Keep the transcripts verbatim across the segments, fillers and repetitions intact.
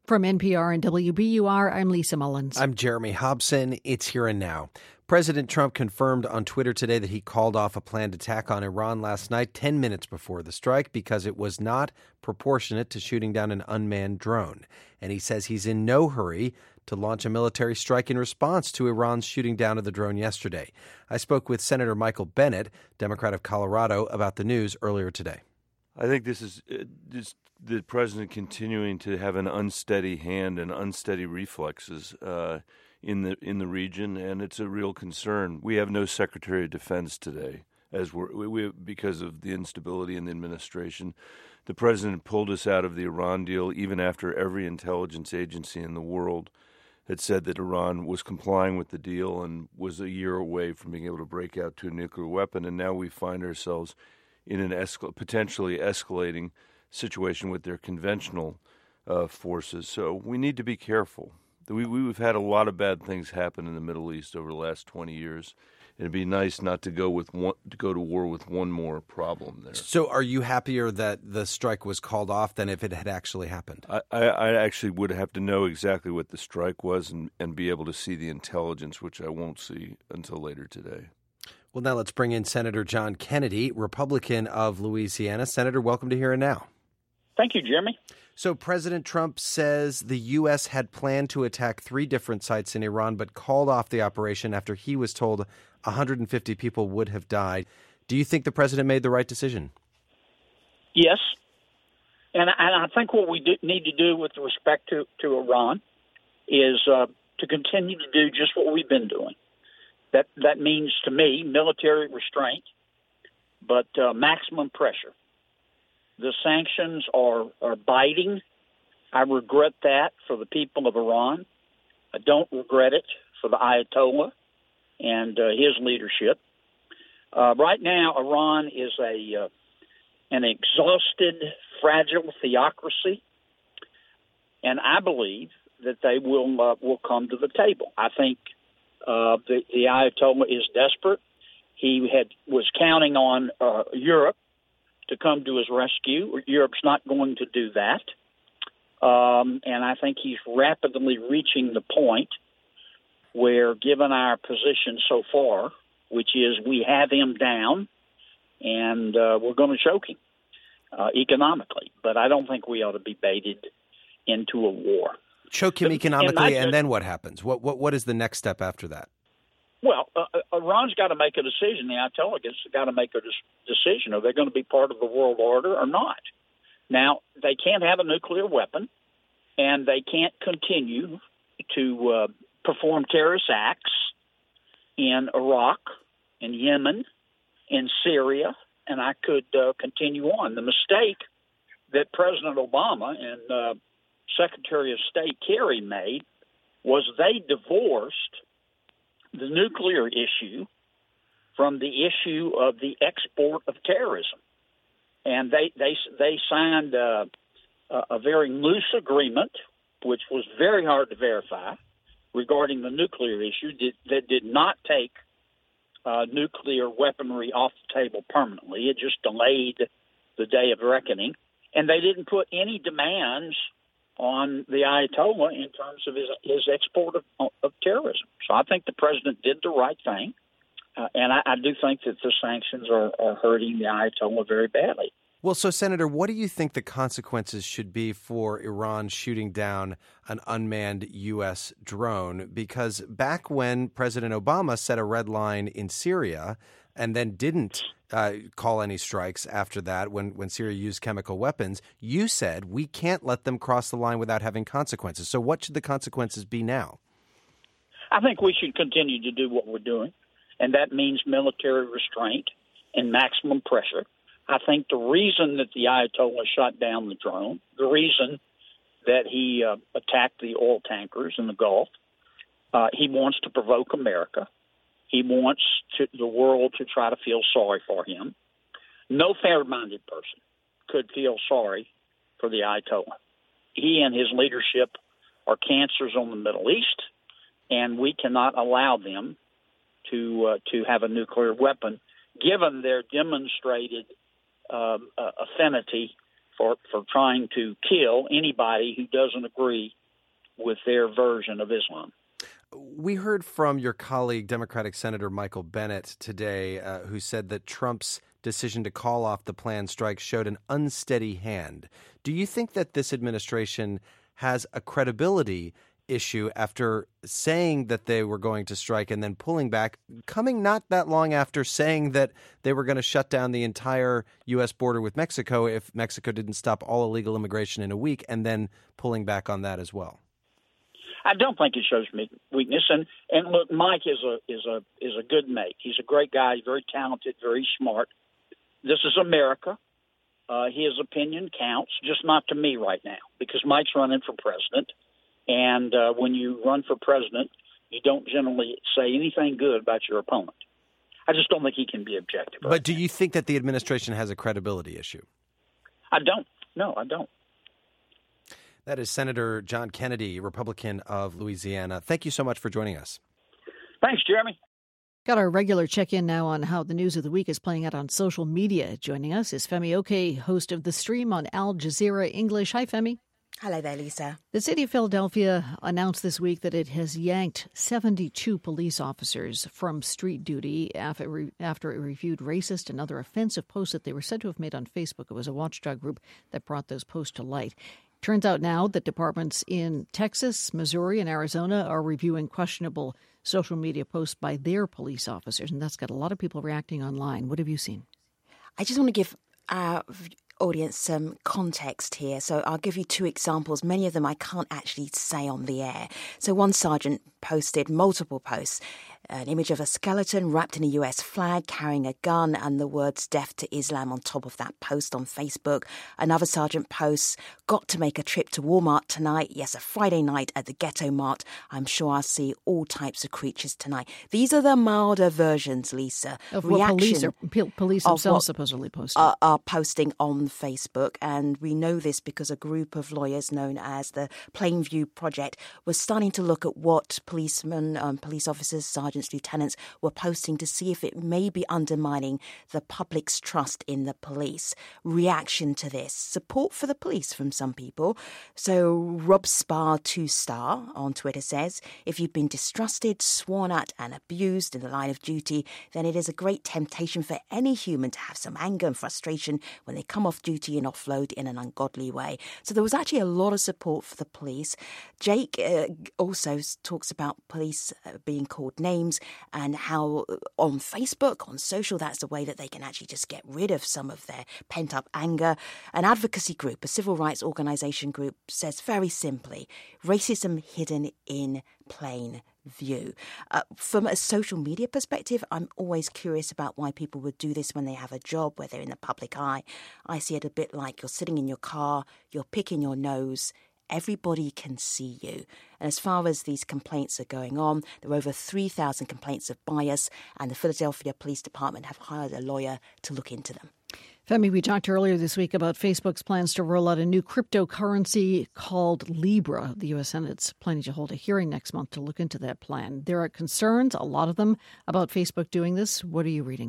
From N P R and W B U R, I'm Lisa Mullins. I'm Jeremy Hobson. It's Here and Now. President Trump confirmed on Twitter today that he called off a planned attack on Iran last night, ten minutes before the strike, because it was not proportionate to shooting down an unmanned drone. And he says he's in no hurry to launch a military strike in response to Iran's shooting down of the drone yesterday. I spoke with Senator Michael Bennet, Democrat of Colorado, about the news earlier today. I think this is uh, this, the president continuing to have an unsteady hand and unsteady reflexes uh, in the in the region, and it's a real concern. We have no Secretary of Defense today, as we're, we, we because of the instability in the administration. The president pulled us out of the Iran deal, even after every intelligence agency in the world had said that Iran was complying with the deal and was a year away from being able to break out to a nuclear weapon. And now we find ourselves in an escal- potentially escalating situation with their conventional uh, forces. So we need to be careful. We, we've had a lot of bad things happen in the Middle East over the last twenty years. It'd be nice not to go with one, to go to war with one more problem there. So are you happier that the strike was called off than if it had actually happened? I, I, I actually would have to know exactly what the strike was and, and be able to see the intelligence, which I won't see until later today. Well, now let's bring in Senator John Kennedy, Republican of Louisiana. Senator, welcome to Here and Now. Thank you, Jeremy. So President Trump says the U S had planned to attack three different sites in Iran, but called off the operation after he was told one hundred fifty people would have died. Do you think the president made the right decision? Yes. And, and I think what we do, need to do with respect to, to Iran is uh, to continue to do just what we've been doing. That that means, to me, military restraint, but uh, maximum pressure. The sanctions are, are biting. I regret that for the people of Iran. I don't regret it for the Ayatollah and uh, his leadership. Uh, right now, Iran is a uh, an exhausted, fragile theocracy, and I believe that they will uh, will come to the table. I think uh, the, the Ayatollah is desperate. He had was counting on uh, Europe to come to his rescue. Europe's not going to do that. Um, and I think he's rapidly reaching the point where, given our position so far, which is we have him down and uh, we're going to choke him uh, economically. But I don't think we ought to be baited into a war. Choke him economically, and, and then what happens? What, what What is the next step after that? Well, uh, Iran's got to make a decision. The Ayatollah has got to make a des- decision. Are they going to be part of the world order or not? Now, they can't have a nuclear weapon, and they can't continue to uh, perform terrorist acts in Iraq, in Yemen, in Syria, and I could uh, continue on. The mistake that President Obama and uh, Secretary of State Kerry made was they divorced the nuclear issue from the issue of the export of terrorism. And they they they signed uh, a very loose agreement, which was very hard to verify, regarding the nuclear issue that, that did not take uh, nuclear weaponry off the table permanently. It just delayed the day of reckoning. And they didn't put any demands on the Ayatollah in terms of his, his export of, of terrorism. So I think the president did the right thing. Uh, and I, I do think that the sanctions are, are hurting the Ayatollah very badly. Well, so, Senator, what do you think the consequences should be for Iran shooting down an unmanned U S drone? Because back when President Obama set a red line in Syria and then didn't uh, call any strikes after that when, when Syria used chemical weapons, you said we can't let them cross the line without having consequences. So what should the consequences be now? I think we should continue to do what we're doing, and that means military restraint and maximum pressure. I think the reason that the Ayatollah shot down the drone, the reason that he uh, attacked the oil tankers in the Gulf, uh, he wants to provoke America. He wants to, the world to try to feel sorry for him. No fair-minded person could feel sorry for the Ayatollah. He and his leadership are cancers on the Middle East, and we cannot allow them to uh, to have a nuclear weapon, given their demonstrated um, uh, affinity for, for trying to kill anybody who doesn't agree with their version of Islam. We heard from your colleague, Democratic Senator Michael Bennet, today, uh, who said that Trump's decision to call off the planned strike showed an unsteady hand. Do you think that this administration has a credibility issue after saying that they were going to strike and then pulling back, coming not that long after saying that they were going to shut down the entire U S border with Mexico if Mexico didn't stop all illegal immigration in a week, and then pulling back on that as well? I don't think it shows weakness. And, and look, Mike is a is a is a good mate. He's a great guy. He's very talented, very smart. This is America. Uh, his opinion counts, just not to me right now, because Mike's running for president. And uh, when you run for president, you don't generally say anything good about your opponent. I just don't think he can be objective. But right do now. You think that the administration has a credibility issue? I don't. No, I don't. That is Senator John Kennedy, Republican of Louisiana. Thank you so much for joining us. Thanks, Jeremy. Got our regular check-in now on how the news of the week is playing out on social media. Joining us is Femi Oke, host of The Stream on Al Jazeera English. Hi, Femi. Hello there, Lisa. The city of Philadelphia announced this week that it has yanked seventy-two police officers from street duty after it reviewed racist and other offensive posts that they were said to have made on Facebook. It was a watchdog group that brought those posts to light. Turns out now that departments in Texas, Missouri, and Arizona are reviewing questionable social media posts by their police officers, and that's got a lot of people reacting online. What have you seen? I just want to give our audience some context here. So I'll give you two examples. Many of them I can't actually say on the air. So one sergeant posted multiple posts, an image of a skeleton wrapped in a U S flag carrying a gun and the words "Death to Islam" on top of that post on Facebook. Another sergeant posts, "Got to make a trip to Walmart tonight. Yes, a Friday night at the Ghetto Mart. I'm sure I'll see all types of creatures tonight." These are the milder versions, Lisa. Of what police, are, police themselves supposedly posting. Are, are posting on Facebook. And we know this because a group of lawyers known as the Plainview Project was starting to look at what policemen, um, police officers, sergeants, lieutenants were posting to see if it may be undermining the public's trust in the police. Reaction to this, support for the police from some people. So Rob Spar two star on Twitter says, "If you've been distrusted, sworn at and abused in the line of duty, then it is a great temptation for any human to have some anger and frustration when they come off duty and offload in an ungodly way." So there was actually a lot of support for the police. Jake uh, also talks about police uh, being called names and how on Facebook, on social, that's the way that they can actually just get rid of some of their pent-up anger. An advocacy group, a civil rights organisation group, says very simply, racism hidden in plain view. Uh, from a social media perspective, I'm always curious about why people would do this when they have a job, where they're in the public eye. I see it a bit like you're sitting in your car, you're picking your nose, everybody can see you. And as far as these complaints are going on, there are over three thousand complaints of bias, and the Philadelphia Police Department have hired a lawyer to look into them. Femi, we talked earlier this week about Facebook's plans to roll out a new cryptocurrency called Libra. The U S Senate's planning to hold a hearing next month to look into that plan. There are concerns, a lot of them, about Facebook doing this. What are you reading?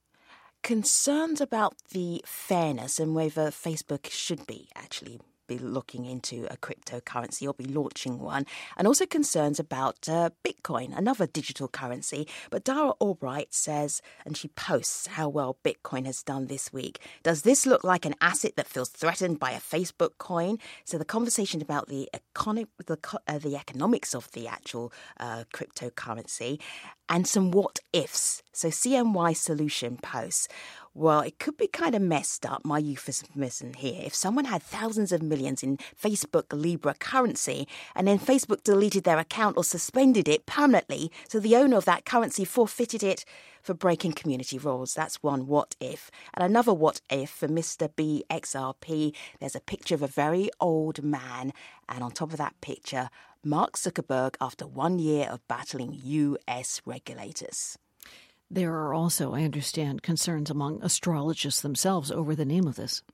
Concerns about the fairness and whether Facebook should be actually be looking into a cryptocurrency or be launching one, and also concerns about uh, Bitcoin, another digital currency. But Dara Albright says, and she posts how well Bitcoin has done this week. Does this look like an asset that feels threatened by a Facebook coin? So the conversation about the economic, the, uh, the economics of the actual uh, cryptocurrency, and some what ifs. So C N Y Solution posts, well, it could be kind of messed up, my euphemism here, if someone had thousands of millions in Facebook Libra currency and then Facebook deleted their account or suspended it permanently, so the owner of that currency forfeited it for breaking community rules. That's one what if. And another what if for Mister B X R P. There's a picture of a very old man, and on top of that picture, Mark Zuckerberg after one year of battling U S regulators. There are also, I understand, concerns among astrologists themselves over the name of this.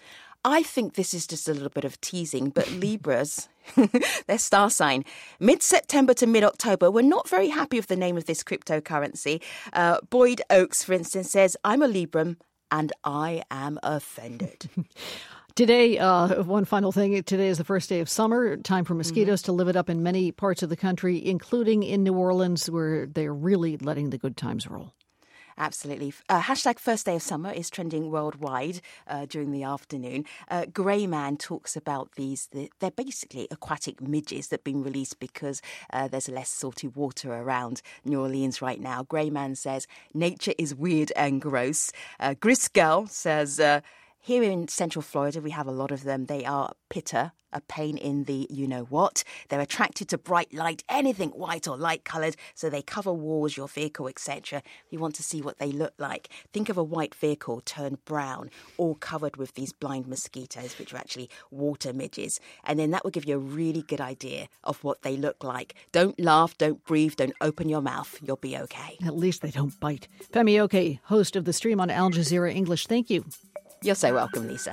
I think this is just a little bit of teasing, but Libras, their star sign, mid-September to mid-October, we're not very happy with the name of this cryptocurrency. Uh, Boyd Oakes, for instance, says, "I'm a Libram and I am offended." Today, uh, one final thing. Today is the first day of summer. Time for mosquitoes mm-hmm. to live it up in many parts of the country, including in New Orleans, where they're really letting the good times roll. Absolutely. Uh, hashtag first day of summer is trending worldwide uh, during the afternoon. Uh, Grey Man talks about these. The, they're basically aquatic midges that have been released because uh, there's less salty water around New Orleans right now. Grey Man says nature is weird and gross. Uh, Griskel says uh, here in Central Florida, we have a lot of them. They are pitta, a pain in the you-know-what. They're attracted to bright light, anything white or light-coloured, so they cover walls, your vehicle, et cetera. You want to see what they look like. Think of a white vehicle turned brown, all covered with these blind mosquitoes, which are actually water midges. And then that will give you a really good idea of what they look like. Don't laugh, don't breathe, don't open your mouth. You'll be okay. At least they don't bite. Femi Oke, host of The Stream on Al Jazeera English. Thank you. You're so welcome, Lisa.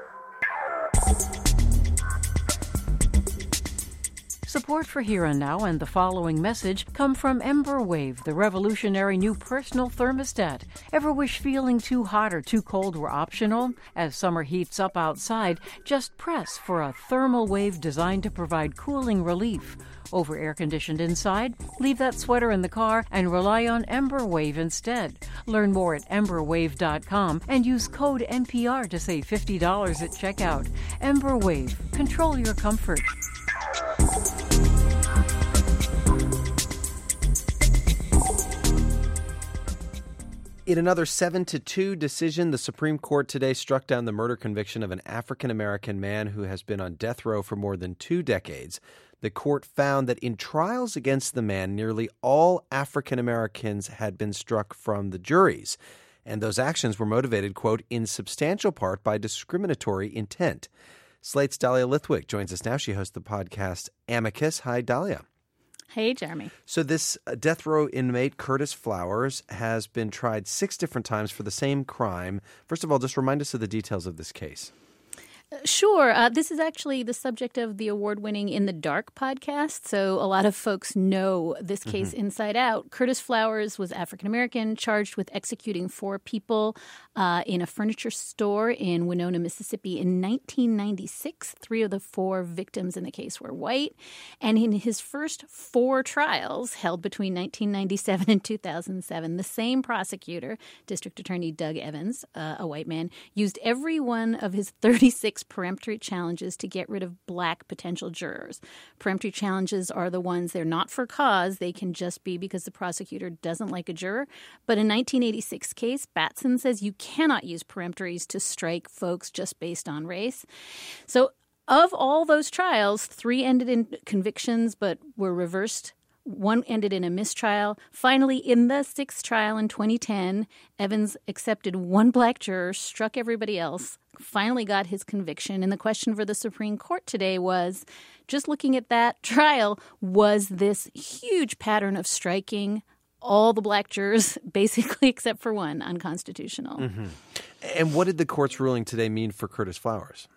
Support for Here and Now and the following message come from EmberWave, the revolutionary new personal thermostat. Ever wish feeling too hot or too cold were optional? As summer heats up outside, just press for a thermal wave designed to provide cooling relief. Over air-conditioned inside? Leave that sweater in the car and rely on EmberWave instead. Learn more at ember wave dot com and use code N P R to save fifty dollars at checkout. EmberWave. Control your comfort. In another seven to two decision, the Supreme Court today struck down the murder conviction of an African-American man who has been on death row for more than two decades. The court found that in trials against the man, nearly all African-Americans had been struck from the juries. And those actions were motivated, quote, in substantial part by discriminatory intent. Slate's Dahlia Lithwick joins us now. She hosts the podcast Amicus. Hi, Dahlia. Hey, Jeremy. So this death row inmate, Curtis Flowers, has been tried six different times for the same crime. First of all, just remind us of the details of this case. Sure. Uh, this is actually the subject of the award-winning In the Dark podcast, so a lot of folks know this case mm-hmm. inside out. Curtis Flowers was African-American, charged with executing four people uh, in a furniture store in Winona, Mississippi in nineteen ninety-six. Three of the four victims in the case were white. And in his first four trials, held between nineteen ninety-seven and two thousand seven, the same prosecutor, District Attorney Doug Evans, uh, a white man, used every one of his thirty-six peremptory challenges to get rid of black potential jurors. Peremptory challenges are the ones they're not for cause. They can just be because the prosecutor doesn't like a juror. But in nineteen eighty-six case, Batson says you cannot use peremptories to strike folks just based on race. So of all those trials, three ended in convictions but were reversed. One ended in a mistrial. Finally, in the sixth trial in twenty ten, Evans accepted one black juror, struck everybody else, finally got his conviction. And the question for the Supreme Court today was, just looking at that trial, was this huge pattern of striking all the black jurors, basically except for one, unconstitutional? Mm-hmm. And what did the court's ruling today mean for Curtis Flowers?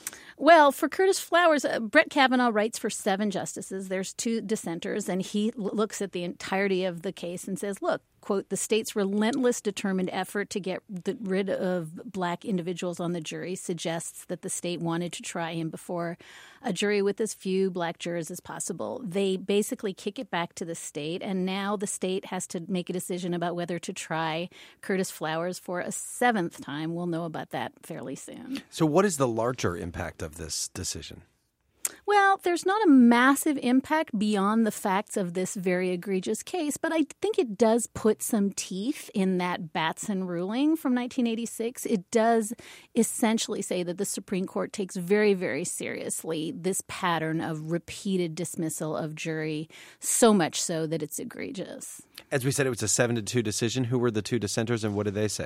Well, for Curtis Flowers, uh, Brett Kavanaugh writes for seven justices. There's two dissenters, and he l- looks at the entirety of the case and says, look, quote, the state's relentless, determined effort to get the, rid of black individuals on the jury suggests that the state wanted to try him before a jury with as few black jurors as possible. They basically kick it back to the state, and now the state has to make a decision about whether to try Curtis Flowers for a seventh time. We'll know about that fairly soon. So what is the larger impact of this decision? Well, there's not a massive impact beyond the facts of this very egregious case, but I think it does put some teeth in that Batson ruling from nineteen eighty-six. It does essentially say that the Supreme Court takes very, very seriously this pattern of repeated dismissal of jury, so much so that it's egregious. As we said, it was a seven to two decision. Who were the two dissenters and what did they say?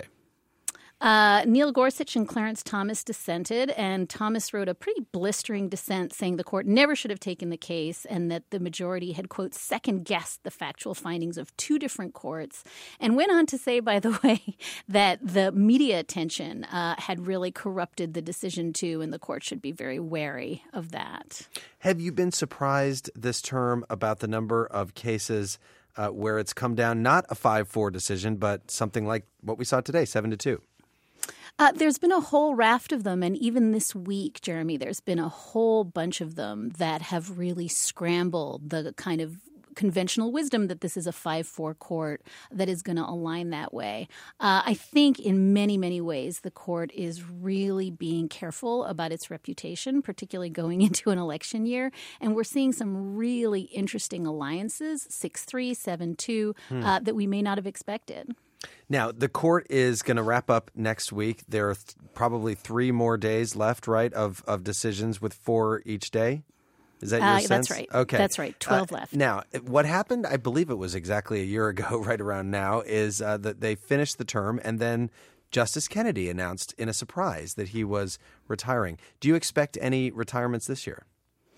Uh, Neil Gorsuch and Clarence Thomas dissented, and Thomas wrote a pretty blistering dissent saying the court never should have taken the case and that the majority had, quote, second-guessed the factual findings of two different courts, and went on to say, by the way, that the media attention uh, had really corrupted the decision, too, and the court should be very wary of that. Have you been surprised this term about the number of cases uh, where it's come down, not a five four decision, but something like what we saw today, seven to two? Uh, there's been a whole raft of them. And even this week, Jeremy, there's been a whole bunch of them that have really scrambled the kind of conventional wisdom that this is a five four court that is going to align that way. Uh, I think in many, many ways, the court is really being careful about its reputation, particularly going into an election year. And we're seeing some really interesting alliances, six three, seven two, hmm. uh, that we may not have expected. Now, the court is going to wrap up next week. There are th- probably three more days left, right, of, of decisions with four each day? Is that your uh, sense? That's right. Okay. That's right. twelve uh, left. Now, what happened, I believe it was exactly a year ago, right around now, is uh, that they finished the term and then Justice Kennedy announced in a surprise that he was retiring. Do you expect any retirements this year?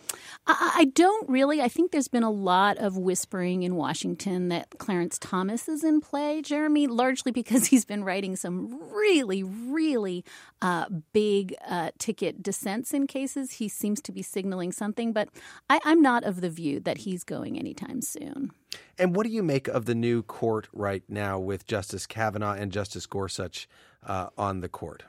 I don't really. I think there's been a lot of whispering in Washington that Clarence Thomas is in play, Jeremy, largely because he's been writing some really, really uh, big uh, ticket dissents in cases. He seems to be signaling something, but I, I'm not of the view that he's going anytime soon. And what do you make of the new court right now with Justice Kavanaugh and Justice Gorsuch uh, on the court?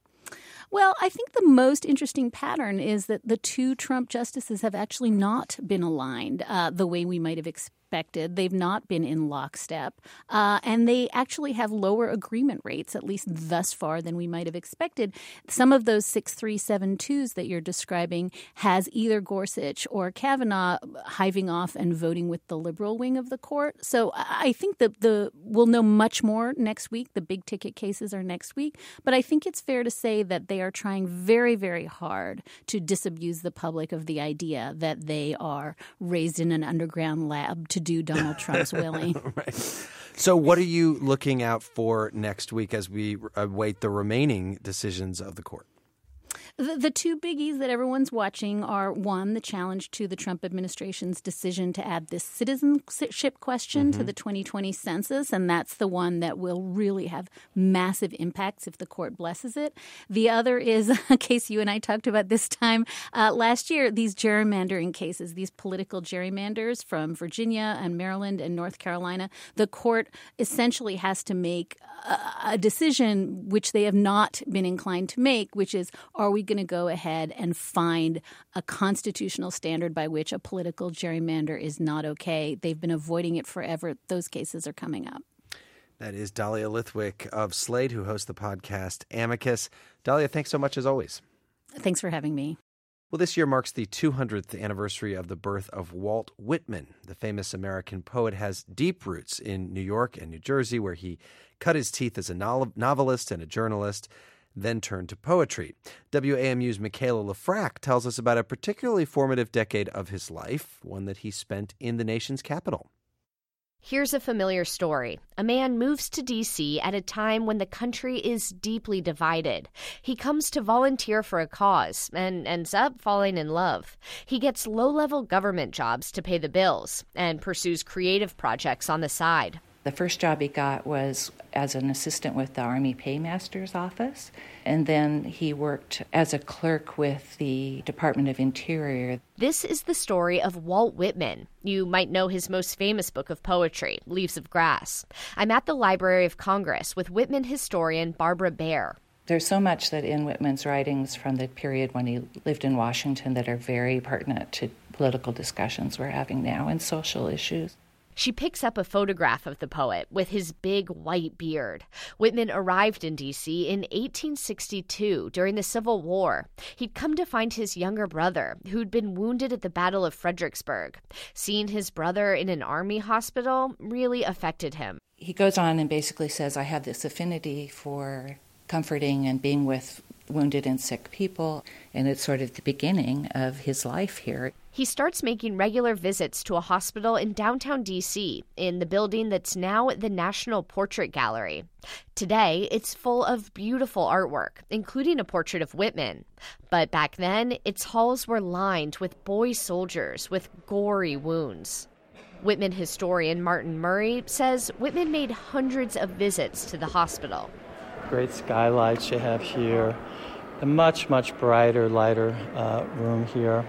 Well, I think the most interesting pattern is that the two Trump justices have actually not been aligned uh, the way we might have expected. They've not been in lockstep, uh, and they actually have lower agreement rates, at least thus far, than we might have expected. Some of those six three seven twos that you're describing has either Gorsuch or Kavanaugh hiving off and voting with the liberal wing of the court. So I think that the we'll know much more next week. The big ticket cases are next week. But I think it's fair to say that they are trying very, very hard to disabuse the public of the idea that they are raised in an underground lab to do Donald Trump's willing. Right. So what are you looking out for next week as we await the remaining decisions of the court? The, the two biggies that everyone's watching are, one, the challenge to the Trump administration's decision to add this citizenship question mm-hmm. to the twenty twenty census, and that's the one that will really have massive impacts if the court blesses it. The other is a case you and I talked about this time uh, last year, these gerrymandering cases, these political gerrymanders from Virginia and Maryland and North Carolina. The court essentially has to make a, a decision which they have not been inclined to make, which is, are we going to go ahead and find a constitutional standard by which a political gerrymander is not okay? They've been avoiding it forever. Those cases are coming up. That is Dahlia Lithwick of Slate, who hosts the podcast Amicus. Dahlia, thanks so much as always. Thanks for having me. Well, this year marks the two hundredth anniversary of the birth of Walt Whitman. The famous American poet has deep roots in New York and New Jersey, where he cut his teeth as a novelist and a journalist, then turned to poetry. W A M U's Michaela Lafrac tells us about a particularly formative decade of his life, one that he spent in the nation's capital. Here's a familiar story. A man moves to D C at a time when the country is deeply divided. He comes to volunteer for a cause and ends up falling in love. He gets low-level government jobs to pay the bills and pursues creative projects on the side. The first job he got was as an assistant with the Army Paymaster's office, and then he worked as a clerk with the Department of Interior. This is the story of Walt Whitman. You might know his most famous book of poetry, Leaves of Grass. I'm at the Library of Congress with Whitman historian Barbara Baer. There's so much that in Whitman's writings from the period when he lived in Washington that are very pertinent to political discussions we're having now and social issues. She picks up a photograph of the poet with his big white beard. Whitman arrived in D C in eighteen sixty-two during the Civil War. He'd come to find his younger brother, who'd been wounded at the Battle of Fredericksburg. Seeing his brother in an army hospital really affected him. He goes on and basically says, I have this affinity for comforting and being with wounded and sick people, and it's sort of the beginning of his life here. He starts making regular visits to a hospital in downtown D C, in the building that's now the National Portrait Gallery. Today, it's full of beautiful artwork, including a portrait of Whitman. But back then, its halls were lined with boy soldiers with gory wounds. Whitman historian Martin Murray says Whitman made hundreds of visits to the hospital. Great skylights you have here, a much, much brighter, lighter uh, room here.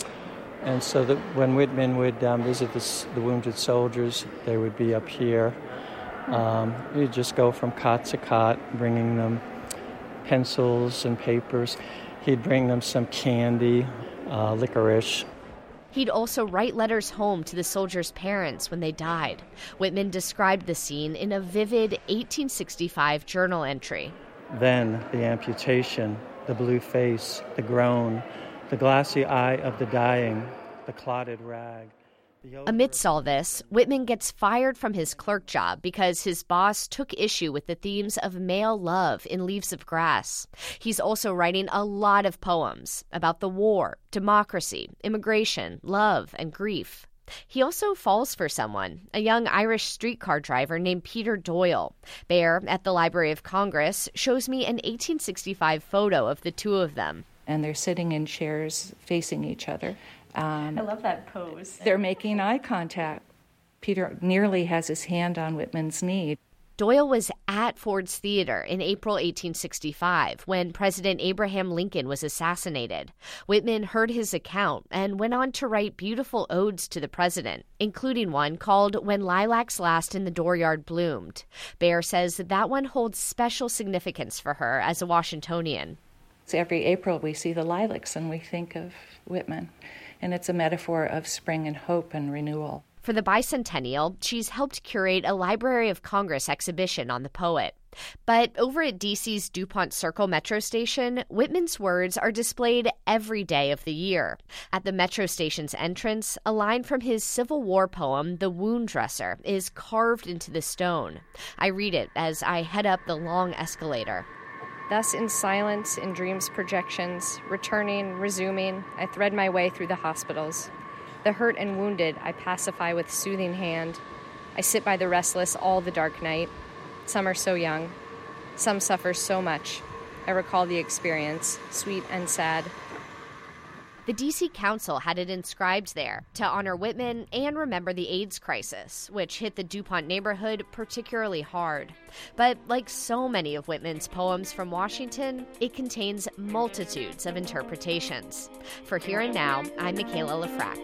And so that when Whitman would um, visit the, the wounded soldiers, they would be up here. Um, you'd just go from cot to cot, bringing them pencils and papers. He'd bring them some candy, uh, licorice. He'd also write letters home to the soldiers' parents when they died. Whitman described the scene in a vivid eighteen sixty-five journal entry. Then the amputation, the blue face, the groan, the glassy eye of the dying, the clotted rag. Amidst all this, Whitman gets fired from his clerk job because his boss took issue with the themes of male love in Leaves of Grass. He's also writing a lot of poems about the war, democracy, immigration, love, and grief. He also falls for someone, a young Irish streetcar driver named Peter Doyle. Bear, at the Library of Congress, shows me an eighteen sixty-five photo of the two of them. And they're sitting in chairs facing each other. Um, I love that pose. They're making eye contact. Peter nearly has his hand on Whitman's knee. Doyle was at Ford's Theater in April eighteen sixty-five when President Abraham Lincoln was assassinated. Whitman heard his account and went on to write beautiful odes to the president, including one called When Lilacs Last in the Dooryard Bloomed. Bear says that, that one holds special significance for her as a Washingtonian. So every April we see the lilacs and we think of Whitman. And it's a metaphor of spring and hope and renewal. For the bicentennial, she's helped curate a Library of Congress exhibition on the poet. But over at D C's DuPont Circle Metro Station, Whitman's words are displayed every day of the year. At the Metro Station's entrance, a line from his Civil War poem, The Wound Dresser, is carved into the stone. I read it as I head up the long escalator. Thus, in silence, in dreams' projections, returning, resuming, I thread my way through the hospitals. The hurt and wounded I pacify with soothing hand. I sit by the restless all the dark night. Some are so young. Some suffer so much. I recall the experience, sweet and sad. The D C Council had it inscribed there to honor Whitman and remember the AIDS crisis, which hit the DuPont neighborhood particularly hard. But like so many of Whitman's poems from Washington, it contains multitudes of interpretations. For Here and Now, I'm Michaela Lefrak.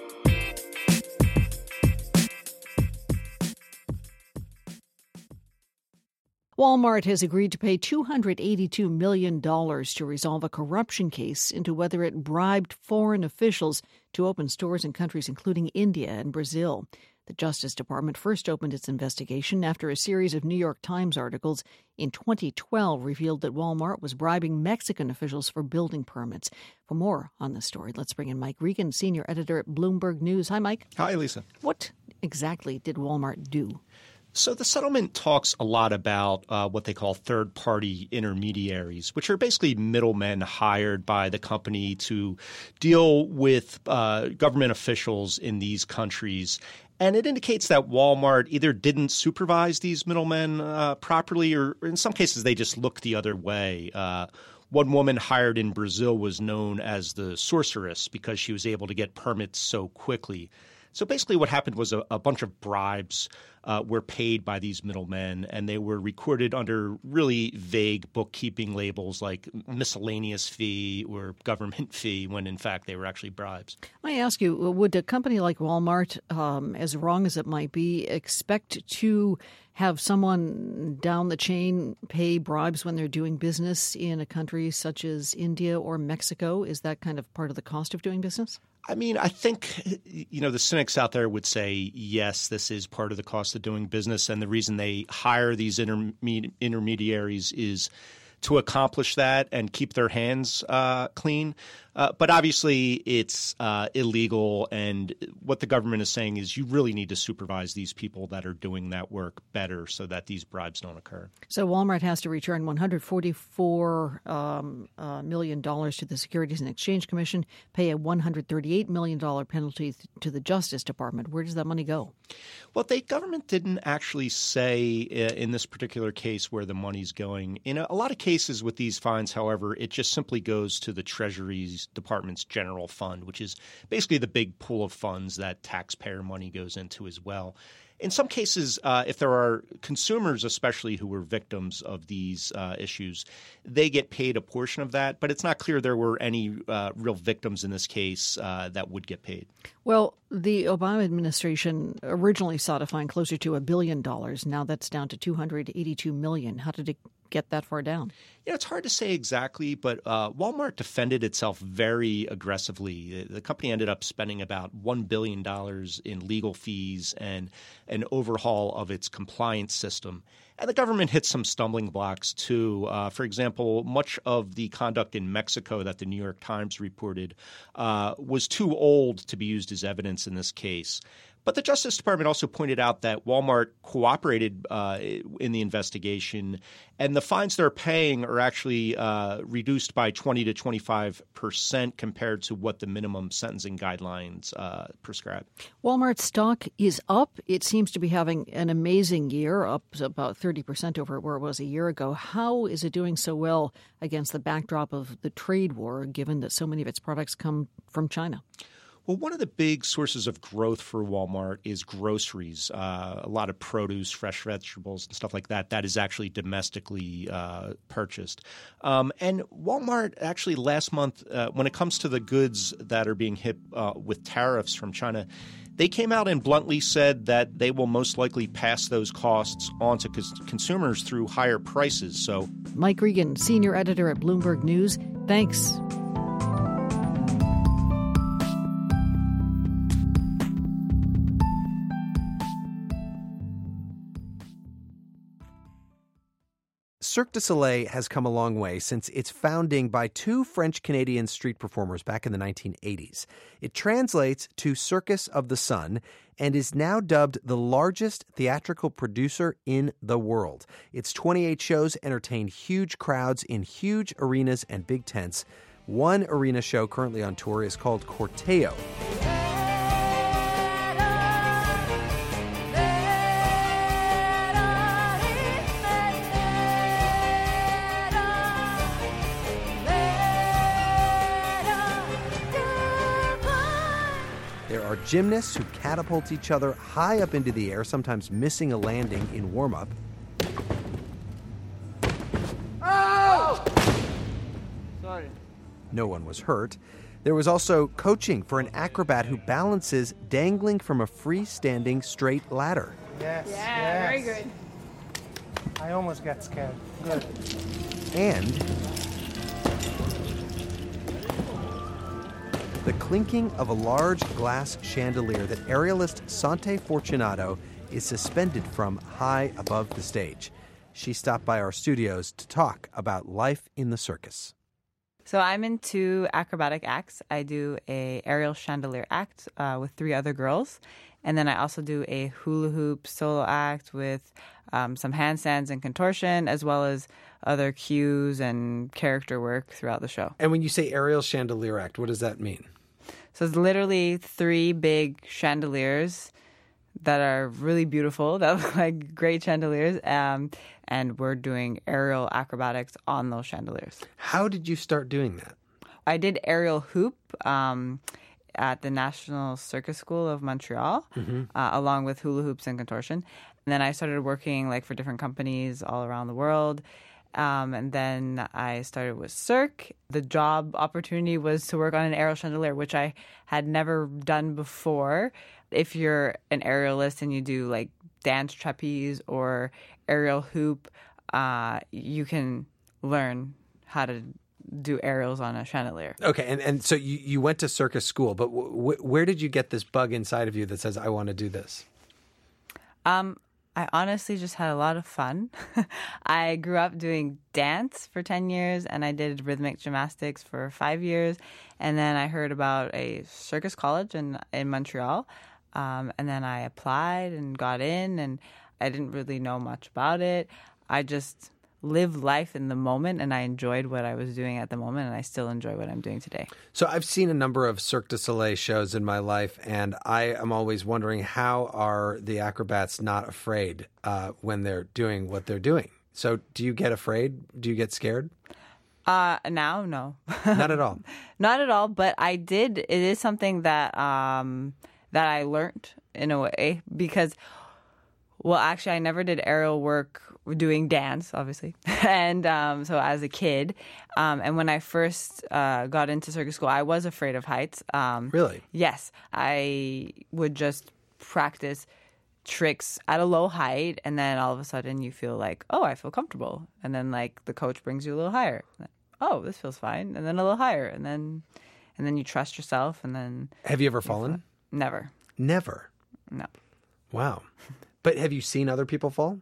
Walmart has agreed to pay two hundred eighty-two million dollars to resolve a corruption case into whether it bribed foreign officials to open stores in countries including India and Brazil. The Justice Department first opened its investigation after a series of New York Times articles in twenty twelve revealed that Walmart was bribing Mexican officials for building permits. For more on this story, let's bring in Mike Regan, senior editor at Bloomberg News. Hi, Mike. Hi, Lisa. What exactly did Walmart do? So the settlement talks a lot about uh, what they call third-party intermediaries, which are basically middlemen hired by the company to deal with uh, government officials in these countries. And it indicates that Walmart either didn't supervise these middlemen uh, properly, or in some cases they just looked the other way. Uh, one woman hired in Brazil was known as the sorceress because she was able to get permits so quickly. So basically what happened was a, a bunch of bribes uh, were paid by these middlemen, and they were recorded under really vague bookkeeping labels like miscellaneous fee or government fee, when in fact they were actually bribes. I ask you, would a company like Walmart, um, as wrong as it might be, expect to have someone down the chain pay bribes when they're doing business in a country such as India or Mexico? Is that kind of part of the cost of doing business? I mean, I think, you know, the cynics out there would say, yes, this is part of the cost of doing business. And the reason they hire these interme- intermediaries is to accomplish that and keep their hands uh, clean. Uh, but obviously, it's uh, illegal. And what the government is saying is you really need to supervise these people that are doing that work better so that these bribes don't occur. So Walmart has to return one hundred forty-four um, uh, million dollars to the Securities and Exchange Commission, pay a one hundred thirty-eight million dollars penalty to the Justice Department. Where does that money go? Well, the government didn't actually say uh, in this particular case where the money's going. In a, a lot of cases with these fines, however, it just simply goes to the Treasury's Department's general fund, which is basically the big pool of funds that taxpayer money goes into as well. In some cases, uh, if there are consumers especially who were victims of these uh, issues, they get paid a portion of that. But it's not clear there were any uh, real victims in this case uh, that would get paid. Well, the Obama administration originally sought to fine closer to a billion dollars. Now that's down to two hundred eighty-two million dollars. How did it get that far down? You know, it's hard to say exactly, but uh, Walmart defended itself very aggressively. The company ended up spending about one billion dollars in legal fees and an overhaul of its compliance system. And the government hit some stumbling blocks, too. Uh, for example, much of the conduct in Mexico that the New York Times reported uh, was too old to be used as evidence in this case. But the Justice Department also pointed out that Walmart cooperated uh, in the investigation, and the fines they're paying are actually uh, reduced by twenty to twenty-five percent compared to what the minimum sentencing guidelines uh, prescribe. Walmart's stock is up. It seems to be having an amazing year, up about thirty percent over where it was a year ago. How is it doing so well against the backdrop of the trade war, given that so many of its products come from China? Well, one of the big sources of growth for Walmart is groceries. Uh, a lot of produce, fresh vegetables, and stuff like that, that is actually domestically uh, purchased. Um, and Walmart actually last month, uh, when it comes to the goods that are being hit uh, with tariffs from China, they came out and bluntly said that they will most likely pass those costs on to cons- consumers through higher prices. So, Mike Regan, senior editor at Bloomberg News, thanks. Cirque du Soleil has come a long way since its founding by two French-Canadian street performers back in the nineteen eighties. It translates to Circus of the Sun and is now dubbed the largest theatrical producer in the world. Its twenty-eight shows entertain huge crowds in huge arenas and big tents. One arena show currently on tour is called Corteo. There are gymnasts who catapult each other high up into the air, sometimes missing a landing in warm-up. Oh! Sorry. No one was hurt. There was also coaching for an acrobat who balances dangling from a freestanding straight ladder. Yes, yeah, yes. very good. I almost got scared. Good. And the clinking of a large glass chandelier that aerialist Sante Fortunato is suspended from high above the stage. She stopped by our studios to talk about life in the circus. So I'm into acrobatic acts. I do a aerial chandelier act uh, with three other girls. And then I also do a hula hoop solo act with um, some handstands and contortion, as well as other cues and character work throughout the show. And when you say aerial chandelier act, what does that mean? So it's literally three big chandeliers that are really beautiful, that look like great chandeliers, um, and we're doing aerial acrobatics on those chandeliers. How did you start doing that? I did aerial hoop um, at the National Circus School of Montreal, mm-hmm. uh, along with hula hoops and contortion. And then I started working like for different companies all around the world. Um, and then I started with Cirque. The job opportunity was to work on an aerial chandelier, which I had never done before. If you're an aerialist and you do like dance trapeze or aerial hoop, uh, you can learn how to do aerials on a chandelier. Okay, and, and so you, you went to circus school, but w- w- where did you get this bug inside of you that says, I want to do this? Um. I honestly just had a lot of fun. I grew up doing dance for ten years, and I did rhythmic gymnastics for five years. And then I heard about a circus college in, in Montreal, um, and then I applied and got in, and I didn't really know much about it. I just lived life in the moment, and I enjoyed what I was doing at the moment, and I still enjoy what I'm doing today. So I've seen a number of Cirque du Soleil shows in my life, and I am always wondering, how are the acrobats not afraid uh, when they're doing what they're doing? So do you get afraid? Do you get scared? Uh, now, no. Not at all? Not at all, but I did. It is something that um, that I learned in a way because, well, actually, I never did aerial work doing dance, obviously. and um, so as a kid, um, and when I first uh, got into circus school, I was afraid of heights. Um, really? Yes. I would just practice tricks at a low height, and then all of a sudden you feel like, oh, I feel comfortable, and then like the coach brings you a little higher. Oh, this feels fine, and then a little higher, and then and then you trust yourself, and then. Have you ever fallen? Never. Never. No. Wow. But have you seen other people fall?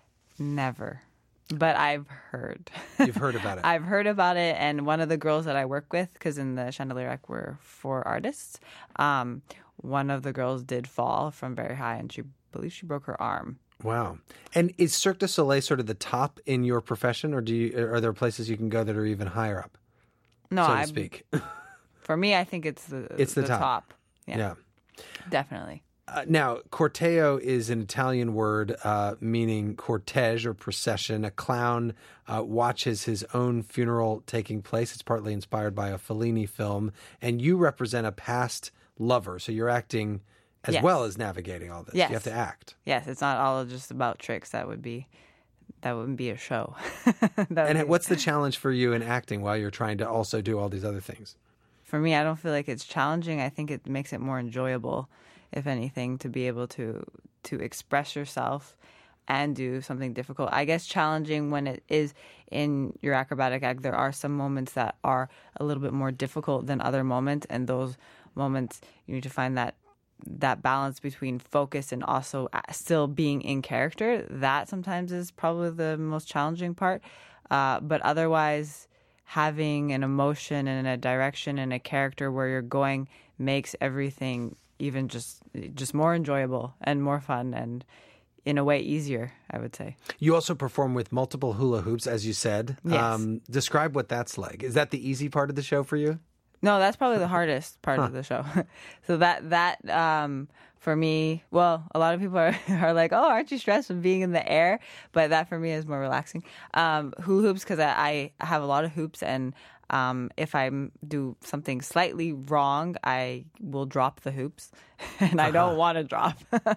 Never. But I've heard. You've heard about it. I've heard about it, and one of the girls that I work with, because in the Chandelier Act we're four artists, um, one of the girls did fall from very high, and she believes she broke her arm. Wow. And is Cirque du Soleil sort of the top in your profession, or do you, are there places you can go that are even higher up, no, so to I'm, speak? For me, I think it's the, it's the, the top. top. Yeah. yeah. Definitely. Uh, now, corteo is an Italian word uh, meaning cortege or procession. A clown uh, watches his own funeral taking place. It's partly inspired by a Fellini film. And you represent a past lover, so you're acting as yes. well as navigating all this. Yes. You have to act. Yes, it's not all just about tricks. That would be, that wouldn't be a show. And be... what's the challenge for you in acting while you're trying to also do all these other things? For me, I don't feel like it's challenging. I think it makes it more enjoyable, if anything, to be able to to express yourself and do something difficult. I guess challenging when it is in your acrobatic act, there are some moments that are a little bit more difficult than other moments, and those moments you need to find that that balance between focus and also still being in character. That sometimes is probably the most challenging part. Uh, but otherwise, having an emotion and a direction and a character where you're going makes everything even just just more enjoyable and more fun and in a way easier, I would say. You also perform with multiple hula hoops, as you said. Yes. Um, describe what that's like. Is that the easy part of the show for you? No, that's probably the hardest part huh. of the show. So that that um, for me, well, a lot of people are, are like, oh, aren't you stressed from being in the air? But that for me is more relaxing. Um, hula hoops, because I, I have a lot of hoops, and Um, if I do something slightly wrong, I will drop the hoops, and I don't want to drop.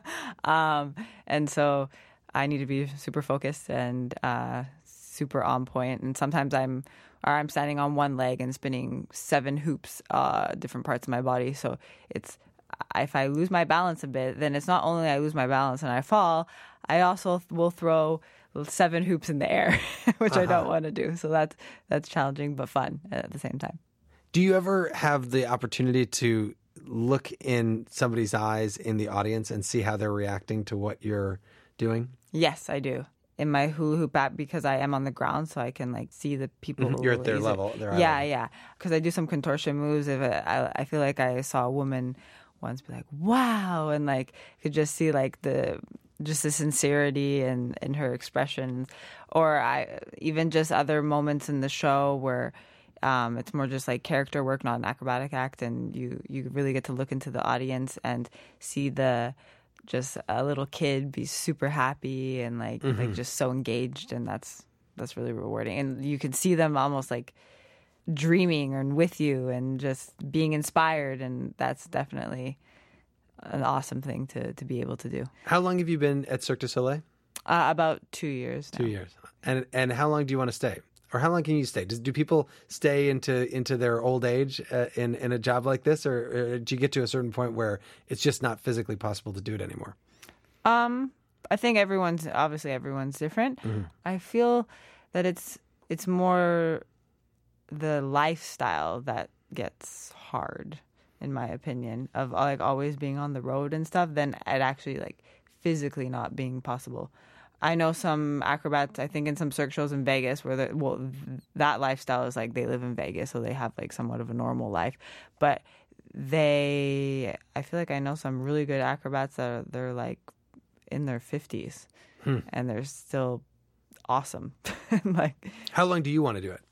um, and so I need to be super focused and uh, super on point. And sometimes I'm, or I'm standing on one leg and spinning seven hoops, uh, different parts of my body. So it's if I lose my balance a bit, then it's not only I lose my balance and I fall, I also will throw seven hoops in the air, which uh-huh. I don't want to do. So that's that's challenging but fun at the same time. Do you ever have the opportunity to look in somebody's eyes in the audience and see how they're reacting to what you're doing? Yes, I do. In my hula hoop app, because I am on the ground, so I can like see the people. Mm-hmm. You're at their easier. level. Their yeah, level. yeah. Because I do some contortion moves. If it, I, I feel like I saw a woman once be like, "Wow," and like could just see like the. just the sincerity and in her expressions, or I even just other moments in the show where um, it's more just like character work, not an acrobatic act, and you you really get to look into the audience and see the just a little kid be super happy and like mm-hmm. like just so engaged, and that's that's really rewarding, and you can see them almost like dreaming and with you and just being inspired, and that's definitely an awesome thing to, to be able to do. How long have you been at Cirque du Soleil? Uh, about two years now. Two years. And and how long do you want to stay? Or how long can you stay? Does, do people stay into into their old age uh, in, in a job like this? Or, or do you get to a certain point where it's just not physically possible to do it anymore? Um, I think everyone's, obviously everyone's different. Mm-hmm. I feel that it's it's more the lifestyle that gets hard, in my opinion, of like always being on the road and stuff, than it actually like physically not being possible. I know some acrobats, I think in some cirque shows in Vegas where the, well, that lifestyle is like they live in Vegas, so they have like somewhat of a normal life. But they, I feel like I know some really good acrobats that are, they're like in their fifties hmm. and they're still awesome. Like, how long do you want to do it?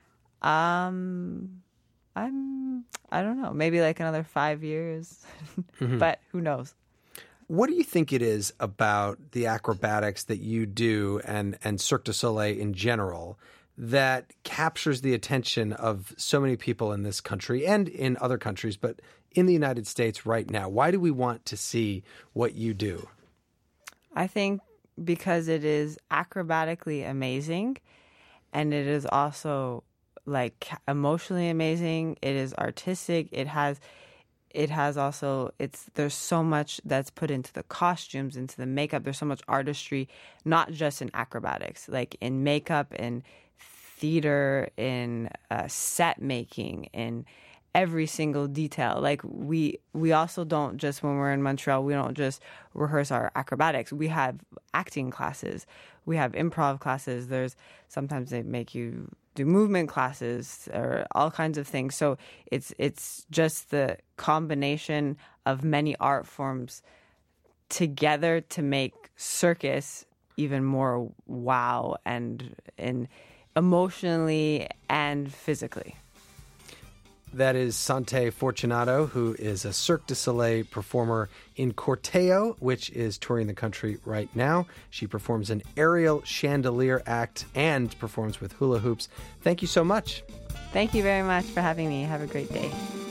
Um, I'm, I don't know, maybe like another five years, mm-hmm. but who knows? What do you think it is about the acrobatics that you do and, and Cirque du Soleil in general that captures the attention of so many people in this country and in other countries, but in the United States right now? Why do we want to see what you do? I think because it is acrobatically amazing, and it is also like emotionally amazing. It is artistic. It has... it has also, it's there's so much that's put into the costumes, into the makeup. There's so much artistry, not just in acrobatics, like in makeup, in theater, in uh, set making, in every single detail. Like we we also don't just, when we're in Montreal, we don't just rehearse our acrobatics. We have acting classes. We have improv classes. There's sometimes they make you do movement classes or all kinds of things. So it's it's just the combination of many art forms together to make circus even more wow and and emotionally and physically. That is Sante Fortunato, who is a Cirque du Soleil performer in Corteo, which is touring the country right now. She performs an aerial chandelier act and performs with hula hoops. Thank you so much. Thank you very much for having me. Have a great day.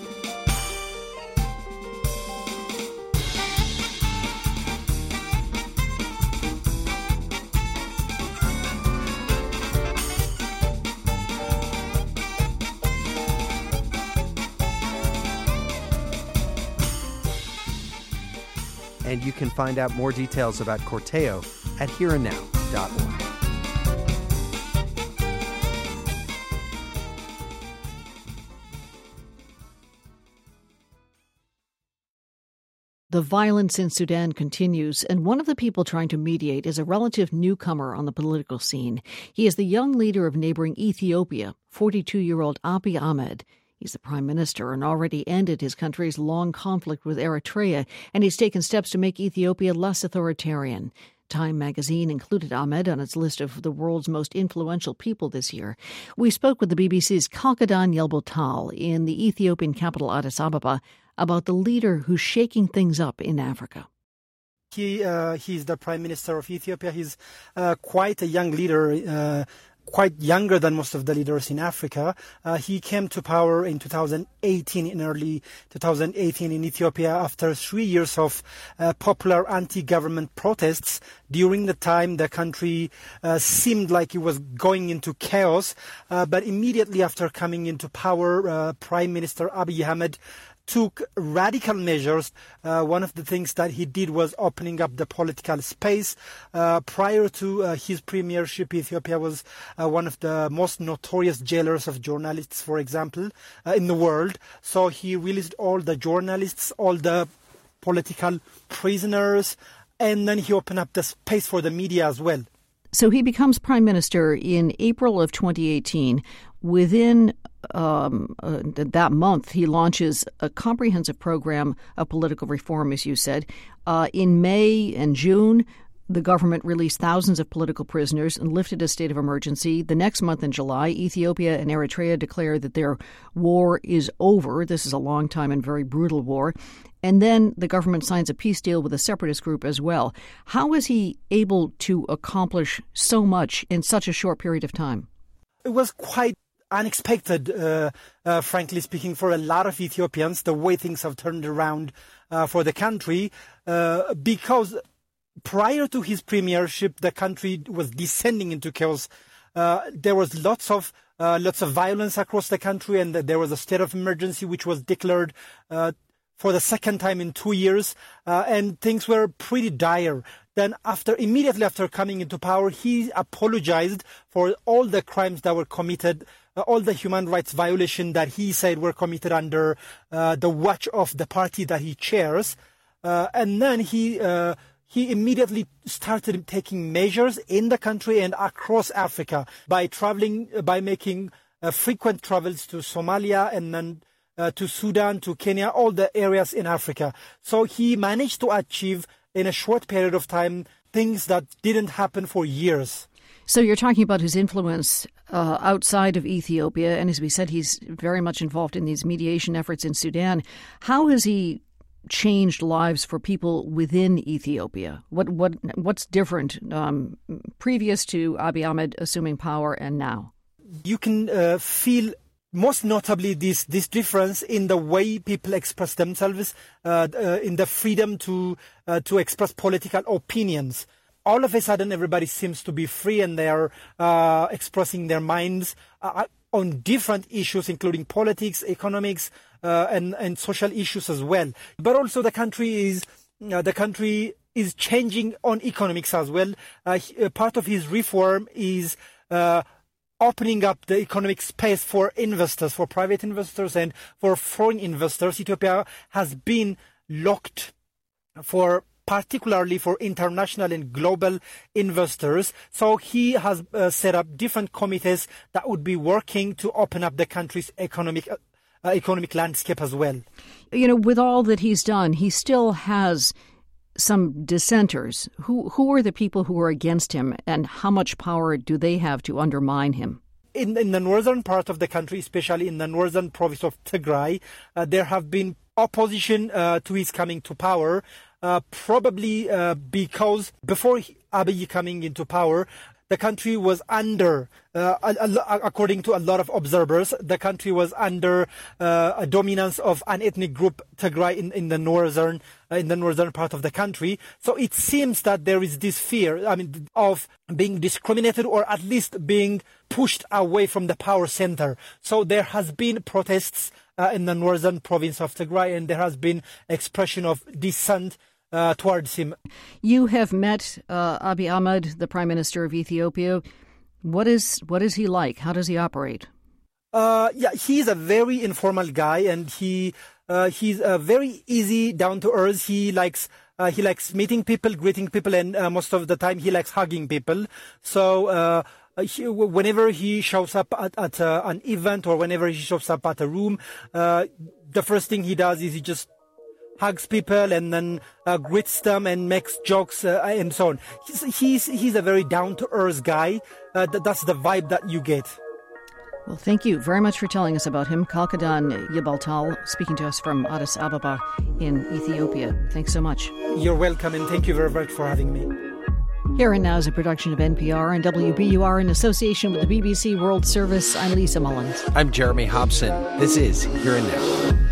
And you can find out more details about Corteo at here and now dot org. The violence in Sudan continues, and one of the people trying to mediate is a relative newcomer on the political scene. He is the young leader of neighboring Ethiopia, forty-two-year-old Abiy Ahmed. He's the prime minister and already ended his country's long conflict with Eritrea, and he's taken steps to make Ethiopia less authoritarian. Time magazine included Ahmed on its list of the world's most influential people this year. We spoke with the B B C's Kalkadan Yelbotal in the Ethiopian capital Addis Ababa about the leader who's shaking things up in Africa. He uh, he's the prime minister of Ethiopia. He's uh, quite a young leader, uh, quite younger than most of the leaders in Africa. Uh, he came to power in two thousand eighteen, in early two thousand eighteen in Ethiopia after three years of uh, popular anti-government protests. During the time, the country uh, seemed like it was going into chaos. Uh, but immediately after coming into power, uh, Prime Minister Abiy Ahmed took radical measures. Uh, one of the things that he did was opening up the political space. Uh, prior to uh, his premiership, Ethiopia was uh, one of the most notorious jailers of journalists, for example, uh, in the world. So he released all the journalists, all the political prisoners, and then he opened up the space for the media as well. So he becomes prime minister in April of twenty eighteen. Within um, uh, that month, he launches a comprehensive program of political reform, as you said. Uh, in May and June, the government released thousands of political prisoners and lifted a state of emergency. The next month in July, Ethiopia and Eritrea declared that their war is over. This is a long time and very brutal war. And then the government signs a peace deal with a separatist group as well. How was he able to accomplish so much in such a short period of time? It was quite unexpected, uh, uh, frankly speaking, for a lot of Ethiopians, the way things have turned around uh, for the country, uh, because prior to his premiership, the country was descending into chaos. Uh, there was lots of uh, lots of violence across the country, and there was a state of emergency which was declared uh, for the second time in two years, uh, and things were pretty dire. Then after, immediately after coming into power, he apologized for all the crimes that were committed, uh, all the human rights violations that he said were committed under uh, the watch of the party that he chairs. Uh, and then he uh, he immediately started taking measures in the country and across Africa by traveling, by making uh, frequent travels to Somalia and then uh, to Sudan, to Kenya, all the areas in Africa. So he managed to achieve in a short period of time things that didn't happen for years. So you're talking about his influence uh, outside of Ethiopia, and as we said, he's very much involved in these mediation efforts in Sudan. How has he changed lives for people within Ethiopia? What what what's different um, previous to Abiy Ahmed assuming power and now? You can uh, feel most notably this this difference in the way people express themselves, uh, uh, in the freedom to uh, to express political opinions. All of a sudden, everybody seems to be free and they are uh, expressing their minds. Uh, on different issues, including politics, economics, uh, and, and social issues as well. But also the country is uh, the country is changing on economics as well. Uh, he, uh, part of his reform is uh, opening up the economic space for investors, for private investors and for foreign investors. Ethiopia has been locked for particularly for international and global investors. So he has uh, set up different committees that would be working to open up the country's economic uh, economic landscape as well. You know, with all that he's done, he still has some dissenters. Who who are the people who are against him, and how much power do they have to undermine him? In, in the northern part of the country, especially in the northern province of Tigray, uh, there have been opposition uh, to his coming to power. Uh, probably uh, because before Abiy coming into power, the country was under, uh, a, a, according to a lot of observers, the country was under uh, a dominance of an ethnic group, Tigray, in, in the northern uh, in the northern part of the country. So it seems that there is this fear, I mean, of being discriminated or at least being pushed away from the power center. So there has been protests uh, in the northern province of Tigray, and there has been expression of dissent Uh, towards him. You have met uh, Abiy Ahmed, the Prime Minister of Ethiopia. What is what is he like? How does he operate? Uh, yeah, he's a very informal guy, and he uh, he's uh, very easy, down to earth. He likes uh, he likes meeting people, greeting people, and uh, most of the time he likes hugging people. So uh, he, whenever he shows up at, at uh, an event or whenever he shows up at a room, uh, the first thing he does is he just hugs people and then uh, greets them and makes jokes uh, and so on. He's, he's he's a very down-to-earth guy. Uh, th- that's the vibe that you get. Well, thank you very much for telling us about him. Kalkadan Yibaltal, speaking to us from Addis Ababa in Ethiopia. Thanks so much. You're welcome, and thank you very much for having me. Here and Now is a production of N P R and W B U R in association with the B B C World Service. I'm Lisa Mullins. I'm Jeremy Hobson. This is Here and Now.